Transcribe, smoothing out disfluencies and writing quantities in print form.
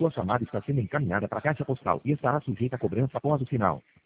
Sua chamada está sendo encaminhada para a caixa postal e estará sujeita a cobrança após o sinal.